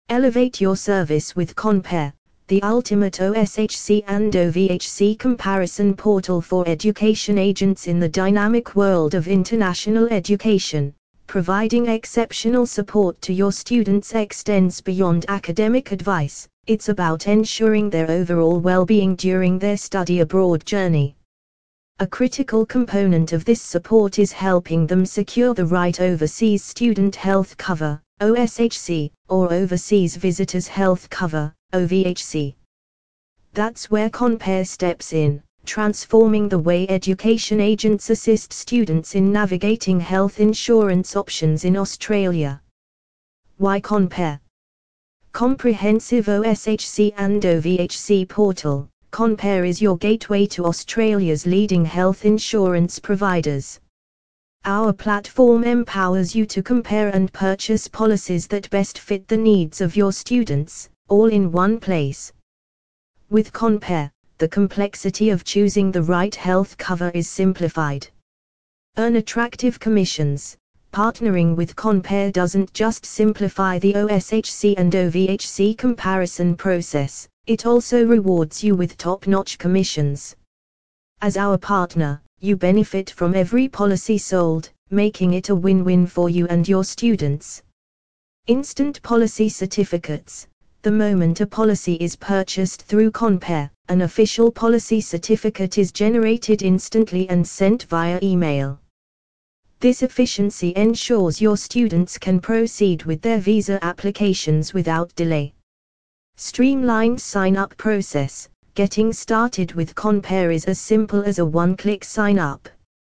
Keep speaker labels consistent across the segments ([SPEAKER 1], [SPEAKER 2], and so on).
[SPEAKER 1] Elevate your service with Compare, the ultimate OSHC and OVHC comparison portal for education agents in the dynamic world of international education. Providing exceptional support to your students extends beyond academic advice. It's about ensuring their overall well-being during their study abroad journey. A critical component of this support is helping them secure the right overseas student health cover, OSHC, or overseas visitors health cover, OVHC. That's where Compare steps in, transforming the way education agents assist students in navigating health insurance options in Australia. Why Compare? Comprehensive OSHC and OVHC portal. Compare is your gateway to Australia's leading health insurance providers. Our platform empowers you to compare and purchase policies that best fit the needs of your students, all in one place. With Compare, the complexity of choosing the right health cover is simplified. Earn attractive commissions. Partnering with Compare doesn't just simplify the OSHC and OVHC comparison process, it also rewards you with top-notch commissions. As our partner, you benefit from every policy sold, making it a win-win for you and your students. Instant policy certificates. The moment a policy is purchased through Compare, an official policy certificate is generated instantly and sent via email. This efficiency ensures your students can proceed with their visa applications without delay. Streamlined sign-up process. Getting started with Compare is as simple as a one-click sign-up.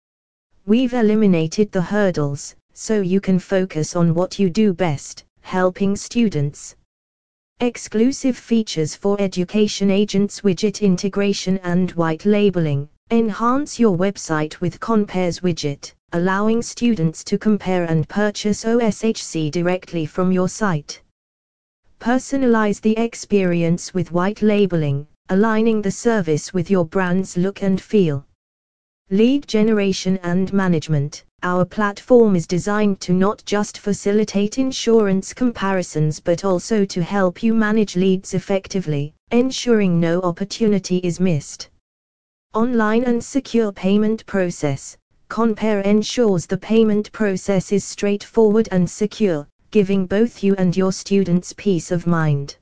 [SPEAKER 1] We've eliminated the hurdles, so you can focus on what you do best, helping students. Exclusive features for education agents: widget integration and white labeling. Enhance your website with Compare's widget, allowing students to compare and purchase OSHC directly from your site. Personalize the experience with white labeling, aligning the service with your brand's look and feel. Lead generation and management. Our platform is designed to not just facilitate insurance comparisons but also to help you manage leads effectively, ensuring no opportunity is missed. Online and secure payment process. Compare ensures the payment process is straightforward and secure, giving both you and your students peace of mind.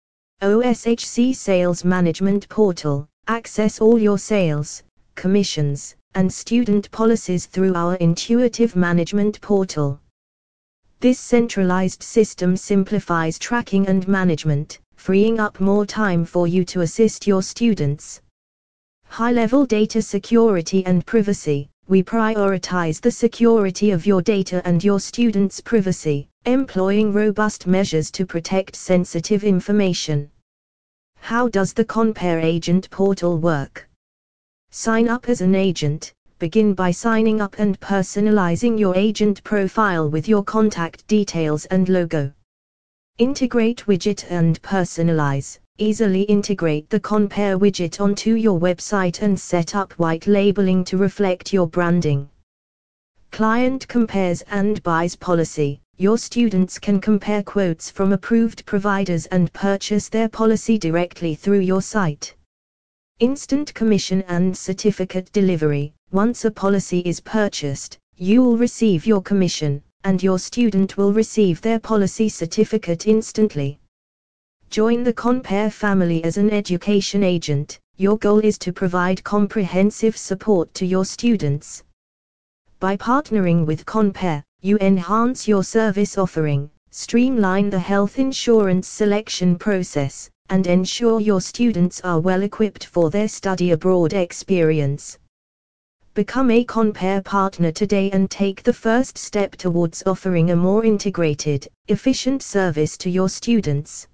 [SPEAKER 1] OSHC Sales Management Portal. Access all your sales, commissions, and student policies through our intuitive management portal. This centralized system simplifies tracking and management, freeing up more time for you to assist your students. High-level data security and privacy. We prioritize the security of your data and your students' privacy, employing robust measures to protect sensitive information. How does the Compare Agent Portal work? Sign up as an agent. Begin by signing up and personalizing your agent profile with your contact details and logo. Integrate widget and personalize. Easily integrate the Compare widget onto your website and set up white labeling to reflect your branding. Client compares and buys policy. Your students can compare quotes from approved providers and purchase their policy directly through your site. Instant commission and certificate delivery. Once a policy is purchased, you will receive your commission, and your student will receive their policy certificate instantly. Join the Compare family as an education agent. Your goal is to provide comprehensive support to your students. By partnering with Compare, you enhance your service offering, streamline the health insurance selection process, and ensure your students are well equipped for their study abroad experience. Become a Compare partner today and take the first step towards offering a more integrated, efficient service to your students.